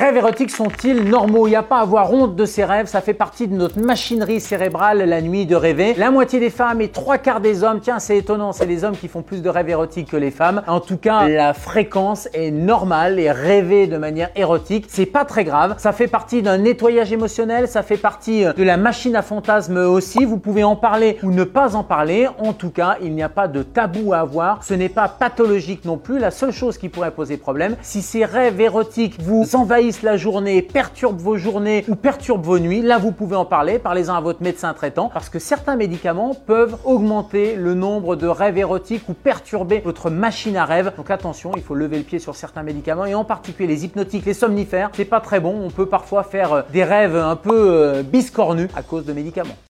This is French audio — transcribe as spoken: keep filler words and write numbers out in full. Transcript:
rêves érotiques sont-ils normaux? Il n'y a pas à avoir honte de ces rêves, ça fait partie de notre machinerie cérébrale la nuit de rêver. La moitié des femmes et trois quarts des hommes, tiens c'est étonnant, c'est les hommes qui font plus de rêves érotiques que les femmes. En tout cas, la fréquence est normale et rêver de manière érotique, c'est pas très grave. Ça fait partie d'un nettoyage émotionnel, ça fait partie de la machine à fantasmes aussi. Vous pouvez en parler ou ne pas en parler. En tout cas, il n'y a pas de tabou à avoir. Ce n'est pas pathologique non plus. La seule chose qui pourrait poser problème, si ces rêves érotiques vous envahissent la journée, perturbent vos journées ou perturbent vos nuits, là vous pouvez en parler, parlez-en à votre médecin traitant parce que certains médicaments peuvent augmenter le nombre de rêves érotiques ou perturber votre machine à rêve. Donc attention, il faut lever le pied sur certains médicaments et en particulier les hypnotiques, les somnifères, c'est pas très bon. On peut parfois faire des rêves un peu biscornus à cause de médicaments.